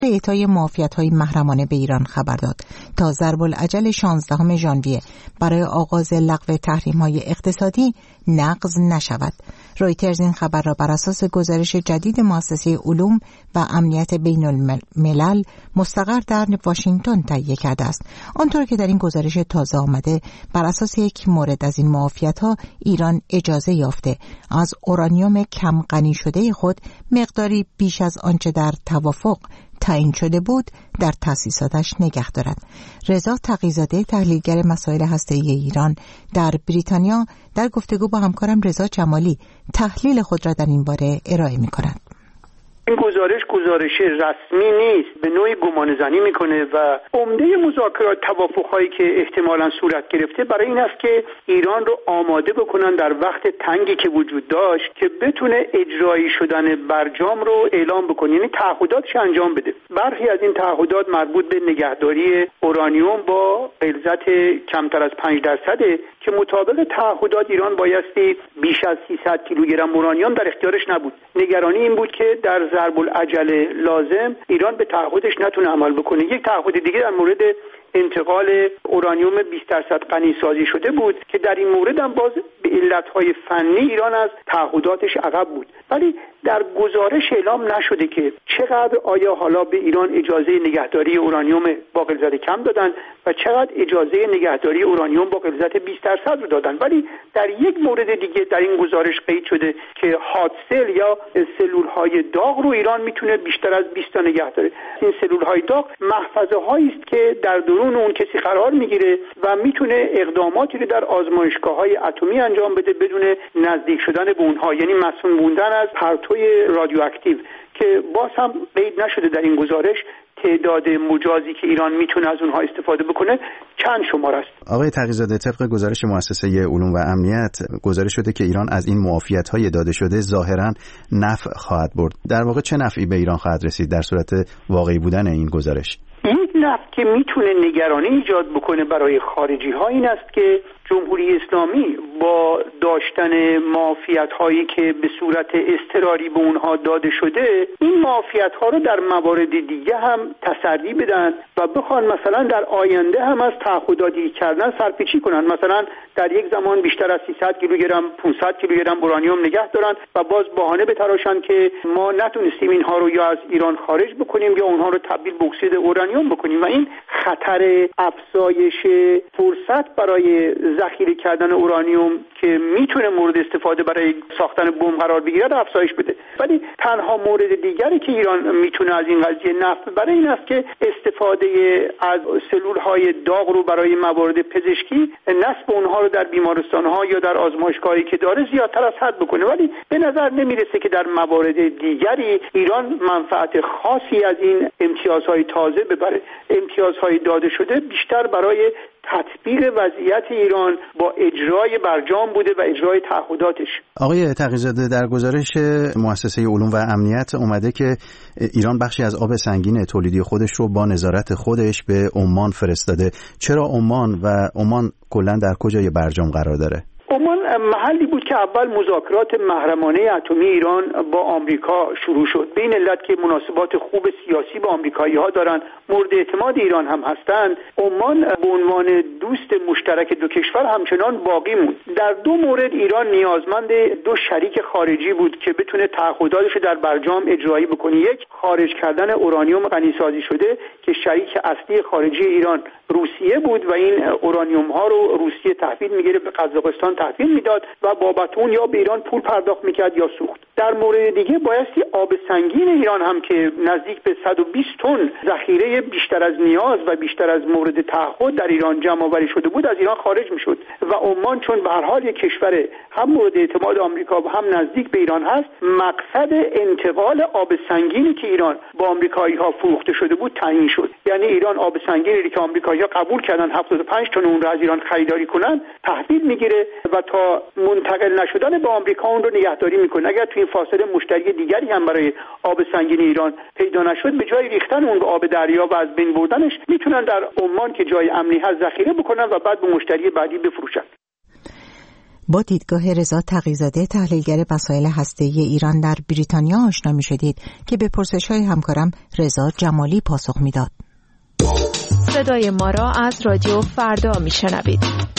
اعطای معافیت‌های محرمانه به ایران خبر داد تا ضرب العجل 16 ژانویه برای آغاز لغو تحریم‌های اقتصادی نقض نشود. رویترز این خبر را بر اساس گزارش جدید مؤسسه علوم و امنیت بین الملل مستقر در واشنگتن تهیه کرده است. آنطور که در این گزارش تازه آمده، بر اساس یک مورد از این معافیت‌ها ایران اجازه یافته از اورانیوم کم غنی شده خود مقداری بیش از آنچه در توافق تعیین شده بود در تأسیساتش نگه دارد. رضا تقی‌زاده، تحلیلگر مسائل هسته‌ای ایران در بریتانیا، در گفتگو با همکارم رضا جمالی تحلیل خود را در این باره ارائه می‌کند. این گزارش رسمی نیست، به نوعی گمانه‌زنی میکنه و عمده مذاکرات توافق‌هایی که احتمالاً صورت گرفته برای این است که ایران رو آماده بکنن در وقت تنگی که وجود داشت که بتونه اجرایی شدن برجام رو اعلام بکنه، یعنی تعهداتش انجام بده. برخی از این تعهدات مربوط به نگهداری اورانیوم با غلظت کمتر از 5% که مطابق تعهدات ایران بایستی بیش از 300 کیلوگرم اورانیوم در اختیارش نبود. نگرانی این بود که در ضرب العجل لازم ایران به تعهدش نتونه عمل بکنه. یک تعهد دیگه در مورد انتقال اورانیوم 20% غنی سازی شده بود که در این مورد هم باز به علتهای فنی ایران از تعهداتش عقب بود، ولی در گزارش اعلام نشده که چقدر آیا حالا به ایران اجازه نگهداری اورانیوم با غلظت کم دادن و چقدر اجازه نگهداری اورانیوم با غلظت 20% رو دادن. ولی در یک مورد دیگه در این گزارش قید شده که هات سل یا سلول‌های داغ رو ایران میتونه بیشتر از 20 تا نگه داره. این سلول‌های داغ محفظه‌هایی است که در درون اون کسی قرار میگیره و میتونه اقداماتی رو در آزمایشگاه‌های اتمی انجام بده بدون نزدیک شدن به اونها، یعنی مسئول موندن از پرتوی رادیواکتیو، که باز هم قید نشده در این گزارش تعداد مجازی که ایران میتونه از اونها استفاده بکنه چند شمار است. آقای تقی‌زاده، طبق گزارش مؤسسه علوم و امنیت گزارش شده که ایران از این معافیت‌های داده شده ظاهراً نفع خواهد برد. در واقع چه نفعی به ایران خواهد رسید در صورت واقعی بودن این گزارش؟ یک نفع که میتونه نگرانی ایجاد بکنه برای خارجی ها این است که جمهوری اسلامی با داشتن معافیت هایی که به صورت اضطراری به اونها داده شده، این معافیت ها رو در موارد دیگه هم تسری بدن و بخوان مثلا در آینده هم از تعهداتی کردن سرپیچی کنن. مثلا در یک زمان بیشتر از 300 کیلوگرم 500 کیلوگرم اورانیوم نگه دارن و باز بهانه بتراشن که ما نتونستیم اینها رو یا از ایران خارج بکنیم یا اونها رو تبدیل به اکسید اورانیوم بکنیم و این خطر افزایش فرصت برای ذخیره کردن اورانیوم که میتونه مورد استفاده برای ساختن بمب قرار بگیره افزایش بده. ولی تنها مورد دیگری که ایران میتونه از این قضیه نفع ببره این است که استفاده از سلول‌های داغ رو برای موارد پزشکی، نصب اونها رو در بیمارستان‌ها یا در آزمایشگاهی که داره زیادتر از حد بکنه، ولی به نظر نمیرسه که در موارد دیگری ایران منفعت خاصی از این امتیازهای تازه ببره. امتیازهای داده شده بیشتر برای تطبیق وضعیت ایران با اجرای برجام بوده و اجرای تعهداتش. آقای تقی‌زاده، در گزارش مؤسسه علوم و امنیت اومده که ایران بخشی از آب سنگین تولیدی خودش رو با نظارت خودش به عمان فرستاده. چرا عمان و عمان کلاً در کجای برجام قرار داره؟ عمان محلی بود که اول مذاکرات محرمانه اتمی ایران با آمریکا شروع شد. به این علت که مناسبات خوب سیاسی با آمریکایی‌ها دارن، مورد اعتماد ایران هم هستند، عمان به عنوان دوست مشترک دو کشور همچنان باقی موند. در دو مورد ایران نیازمند دو شریک خارجی بود که بتونه تعهداتش در برجام اجرایی بکنه. یک، خارج کردن اورانیوم غنی سازی شده که شریک اصلی خارجی ایران روسیه بود و این اورانیوم ها رو روسیه تحویل میگیره به قزاقستان تحویل میداد و بابت اون یا به ایران پول پرداخت میکرد یا سوخت. در مورد دیگه بایستی آب سنگین ایران هم که نزدیک به 120 تن ذخیره بیشتر از نیاز و بیشتر از مورد تعهد در ایران جمع آوری شده بود از ایران خارج میشد و عمان چون به هر حال یک کشور هم مورد اعتماد آمریکا و هم نزدیک به ایران هست، مقصد انتقال آب سنگینی که ایران با آمریکایی‌ها فروخته شده بود تعیین شد. یعنی ایران آب سنگینی که آمریکایی‌ها قبول کردن 75 تن اون رو از ایران خریداری کنن تحویل میگیره و تا منتقل نشدن به آمریکا اون رو نگهداری میکنه. اگر تو این فاصله مشتری دیگری هم برای آب سنگین ایران پیدا نشد، به جای ریختن اون به آب دریا و از بین بردنش میتونن در عمان که جای امنی هست ذخیره بکنن و بعد به مشتری بعدی بفروشن. با دیدگاه رضا تقی‌زاده تحلیلگر مسائل هسته‌ای ایران در بریتانیا آشنا می‌شدید که به پرسش‌های همکارم رضا جمالی پاسخ می‌داد. صدای ما را از رادیو فردا می‌شنوید.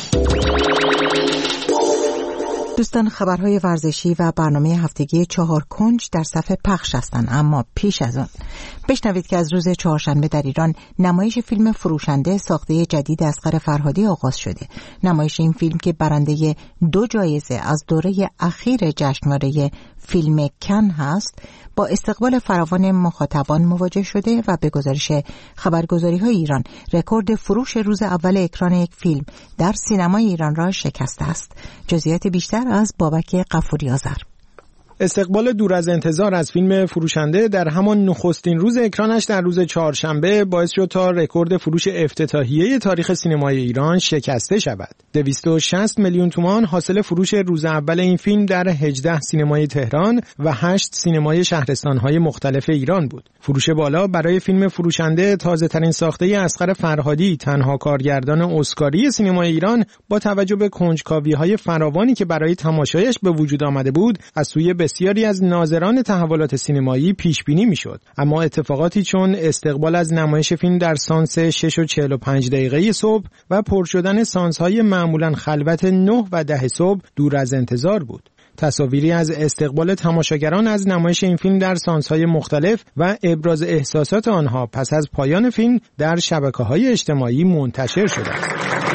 دوستان، خبرهای ورزشی و برنامه هفتگی 4 کنج در صفحه پخش هستند، اما پیش از آن بشنوید که از روز چهارشنبه در ایران نمایش فیلم فروشنده ساخته جدید اصغر فرهادی آغاز شده. نمایش این فیلم که برنده 2 جایزه از دوره اخیر جشنواره فیلم کن هست، با استقبال فراوان مخاطبان مواجه شده و به گزارش خبرگزاری‌های ایران رکورد فروش روز اول اکران یک فیلم در سینمای ایران را شکسته است. جزئیات بیشتر از بابک غفوری آذر. استقبال دور از انتظار از فیلم فروشنده در همان نخستین روز اکرانش در روز چهارشنبه باعث شد تا رکورد فروش افتتاحیه تاریخ سینمای ایران شکسته شود. 260 میلیون تومان حاصل فروش روز اول این فیلم در 18 سینمای تهران و 8 سینمای شهرستان‌های مختلف ایران بود. فروش بالا برای فیلم فروشنده، تازه‌ترین ساخته اصغر فرهادی، تنها کارگردان اسکاری سینمای ایران، با توجه به کنجکاوی‌های فراوانی که برای تماشایش به وجود آمده بود، از سوی بسیاری از ناظران تحولات سینمایی پیش بینی میشد. اما اتفاقاتی چون استقبال از نمایش فیلم در سانس 6:45 صبح و پر شدن سانس‌های معمولاً خلوت 9 و 10 صبح دور از انتظار بود. تصاویری از استقبال تماشاگران از نمایش این فیلم در سانس‌های مختلف و ابراز احساسات آنها پس از پایان فیلم در شبکه‌های اجتماعی منتشر شده است.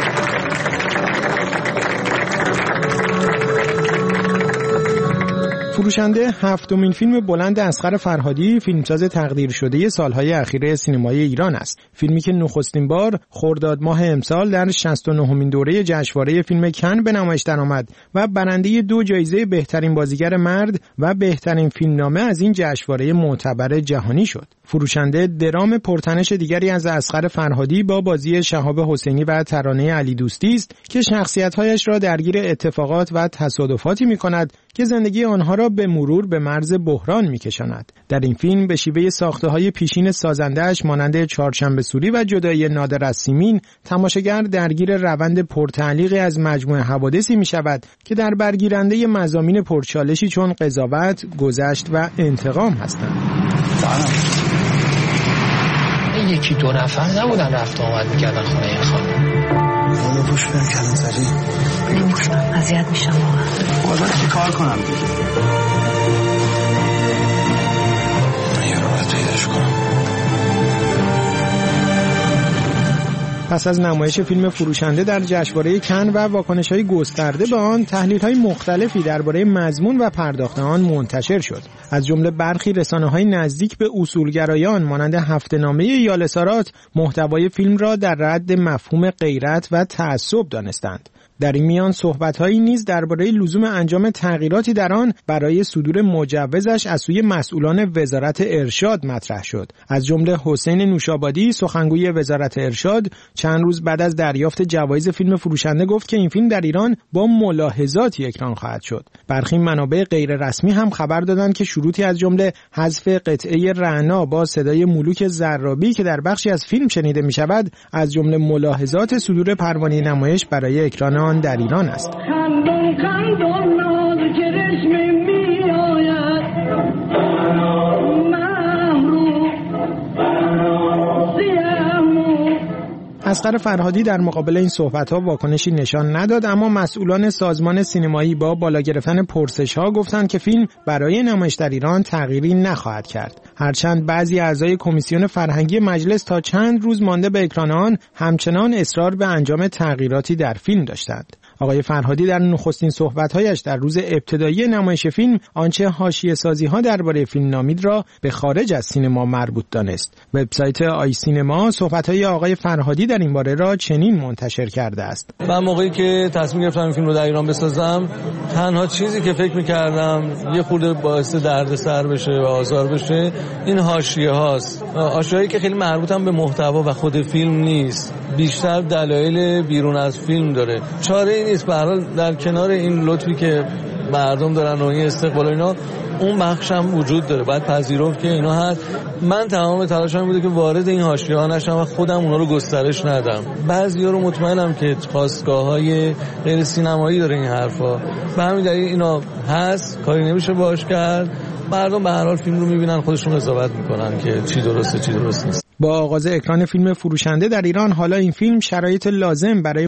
فروشنده هفتمین فیلم بلند اصغر فرهادی، فیلمساز تقدیر شده سالهای اخیر سینمای ایران است. فیلمی که نخستین بار خرداد ماه امسال در 69مین دوره جشنواره فیلم کن به نمایش درآمد و برنده 2 جایزه بهترین بازیگر مرد و بهترین فیلمنامه از این جشنواره معتبر جهانی شد. فروشنده درام پرتنش دیگری از اصغر فرهادی با بازی شهاب حسینی و ترانه علی دوستی است که شخصیت‌هایش را درگیر اتفاقات و تصادفاتی می‌کند که زندگی آنها را به مرور به مرز بحران می‌کشاند. در این فیلم به شیوه ساخته‌های پیشین سازنده‌اش مانند چهارشنبه سوری و جدایی نادر از سیمین، تماشاگر درگیر روند پرتعلیقی از مجموعه حوادثی می‌شود که در برگیرنده مضامین پرچالشی چون قضاوت، گذشت و انتقام هستند. یکی 2 نفر نبودن رفت آمد می‌کردن خونه این خانم. اونو پوش برم کلانتری. نمی‌تونم، اذیت میشم واقعا. بازم چی کار کنم دیگه؟ یه رو باید پیداش کنم. پس از نمایش فیلم فروشنده در جشنواره کن و واکنش‌های گسترده به آن، تحلیل‌های مختلفی درباره مضمون و پرداخت آن منتشر شد. از جمله برخی رسانه‌های نزدیک به اصولگرایان مانند هفته‌نامه یالسارات محتوای فیلم را در رد مفهوم غیرت و تعصب دانستند. در این میان صحبت‌هایی نیز درباره لزوم انجام تغییراتی در آن برای صدور مجوزش از سوی مسئولان وزارت ارشاد مطرح شد. از جمله حسین نوشابادی، سخنگوی وزارت ارشاد، چند روز بعد از دریافت جوایز فیلم فروشنده گفت که این فیلم در ایران با ملاحظاتی اکران خواهد شد. برخی منابع غیر رسمی هم خبر دادند که شروطی از جمله حذف قطعه رعنا با صدای ملوک زرابی که در بخشی از فیلم شنیده می‌شود، از جمله ملاحظات صدور پروانه نمایش برای اکران در ایران است. اصغر فرهادی در مقابل این صحبت‌ها واکنشی نشان نداد، اما مسئولان سازمان سینمایی با بالا گرفتن پرسش‌ها گفتند که فیلم برای نمایش در ایران تغییری نخواهد کرد. هرچند بعضی اعضای کمیسیون فرهنگی مجلس تا چند روز مانده به اکران آن همچنان اصرار به انجام تغییراتی در فیلم داشتند. آقای فرهادی در نخستین صحبت‌هایش در روز ابتدایی نمایش فیلم آنچه حاشیه‌سازی‌ها درباره فیلم نامید را به خارج از سینما مربوط دانست. وبسایت آی سینما صحبت‌های آقای فرهادی در این باره را چنین منتشر کرده است: من موقعی که تصمیم گرفتم این فیلم رو در ایران بسازم، تنها چیزی که فکر می‌کردم یه خورده باعث دردسر بشه و آزار بشه این حاشیه‌هاست. حاشیه‌ای که خیلی مربوطن به محتوا و خود فیلم نیست، بیشتر دلایل بیرون از فیلم داره. چاره نیست. به هر حال در کنار این لطفی که مردم دارن و این استقبال اینا، اون بخش هم وجود داره، باید پذیرفت که اینا هست. من تمام تلاشم بوده که وارد این حاشیه‌ها نشم و خودم اونا رو گسترش ندم. بعضیا رو مطمئنم که خواستگاه‌های غیر سینمایی داره این حرفا، به همین دلیل اینا هست، کاری نمیشه باش کرد. مردم به هر حال فیلم رو میبینن، خودشون قضاوت میکنن که چی درسته چی درست نیست. با آغاز اکران فیلم فروشنده در ایران، حالا این فیلم شرایط لازم برای